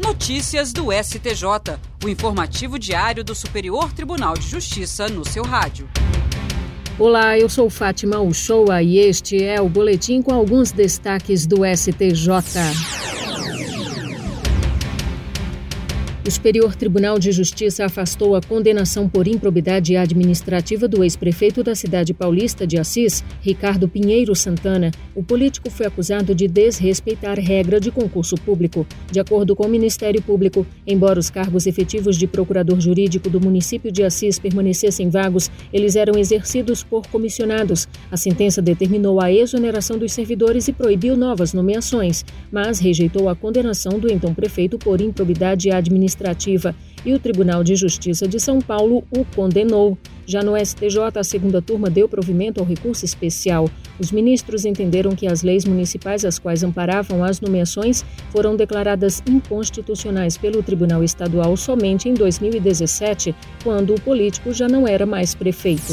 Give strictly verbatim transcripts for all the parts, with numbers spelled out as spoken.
Notícias do S T J, o informativo diário do Superior Tribunal de Justiça no seu rádio. Olá, eu sou Fátima Uchoa e este é o boletim com alguns destaques do S T J. O Superior Tribunal de Justiça afastou a condenação por improbidade administrativa do ex-prefeito da cidade paulista de Assis, Ricardo Pinheiro Santana. O político foi acusado de desrespeitar regra de concurso público. De acordo com o Ministério Público, embora os cargos efetivos de procurador jurídico do município de Assis permanecessem vagos, eles eram exercidos por comissionados. A sentença determinou a exoneração dos servidores e proibiu novas nomeações, mas rejeitou a condenação do então prefeito por improbidade administrativa. E o Tribunal de Justiça de São Paulo o condenou. Já no S T J, a segunda turma deu provimento ao recurso especial. Os ministros entenderam que as leis municipais às quais amparavam as nomeações foram declaradas inconstitucionais pelo Tribunal Estadual somente em dois mil e dezessete, quando o político já não era mais prefeito.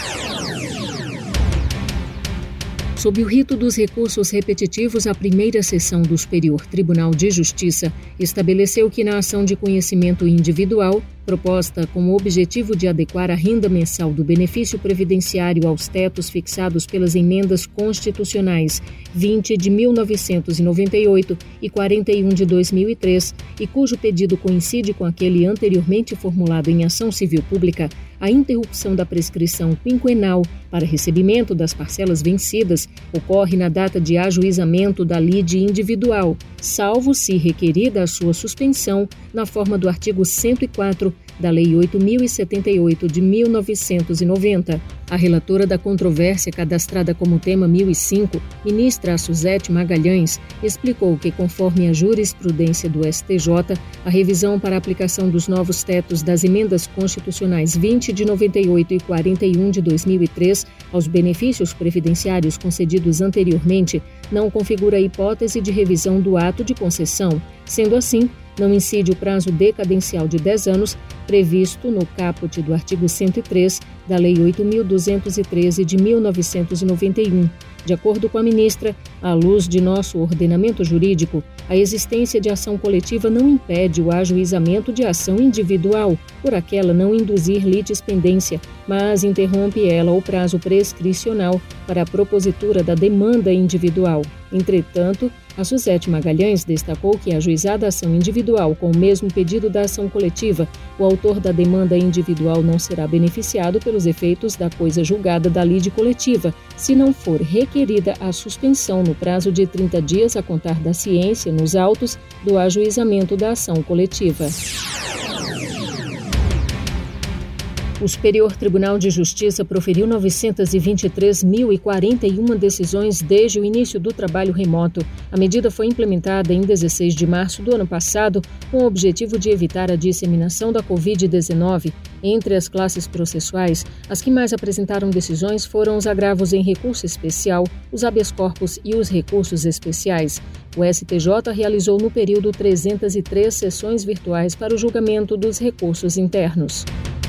Sob o rito dos recursos repetitivos, a primeira sessão do Superior Tribunal de Justiça estabeleceu que na ação de conhecimento individual, proposta com o objetivo de adequar a renda mensal do benefício previdenciário aos tetos fixados pelas emendas constitucionais vinte de mil novecentos e noventa e oito e quarenta e um de dois mil e três, e cujo pedido coincide com aquele anteriormente formulado em ação civil pública, a interrupção da prescrição quinquenal para recebimento das parcelas vencidas ocorre na data de ajuizamento da lide individual, salvo se requerida a sua suspensão na forma do artigo cento e quatro da Lei oito mil e setenta e oito de mil novecentos e noventa. A relatora da controvérsia cadastrada como tema mil e cinco, ministra Suzete Magalhães, explicou que, conforme a jurisprudência do S T J, a revisão para a aplicação dos novos tetos das emendas constitucionais vinte de noventa e oito e quarenta e um de dois mil e três aos benefícios previdenciários concedidos anteriormente não configura hipótese de revisão do ato de concessão. Sendo assim, não incide o prazo decadencial de dez anos previsto no caput do artigo cento e três da Lei oito mil duzentos e treze de mil novecentos e noventa e um. De acordo com a ministra, à luz de nosso ordenamento jurídico, a existência de ação coletiva não impede o ajuizamento de ação individual, por aquela não induzir litispendência, mas interrompe ela o prazo prescricional para a propositura da demanda individual. Entretanto, a Suzete Magalhães destacou que, ajuizada a ação individual com o mesmo pedido da ação coletiva, o autor da demanda individual não será beneficiado pelos efeitos da coisa julgada da lide coletiva, se não for requerida a suspensão no prazo de trinta dias a contar da ciência nos autos do ajuizamento da ação coletiva. O Superior Tribunal de Justiça proferiu novecentos e vinte e três mil e quarenta e uma decisões desde o início do trabalho remoto. A medida foi implementada em dezesseis de março do ano passado com o objetivo de evitar a disseminação da covid dezenove. Entre as classes processuais, as que mais apresentaram decisões foram os agravos em recurso especial, os habeas corpus e os recursos especiais. O S T J realizou no período trezentas e três sessões virtuais para o julgamento dos recursos internos.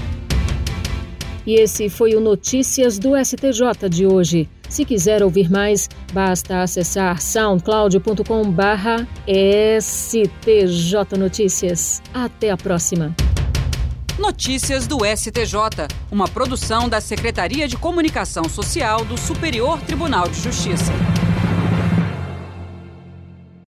E esse foi o Notícias do S T J de hoje. Se quiser ouvir mais, basta acessar soundcloud ponto com barra S T J Notícias. Até a próxima. Notícias do S T J, uma produção da Secretaria de Comunicação Social do Superior Tribunal de Justiça.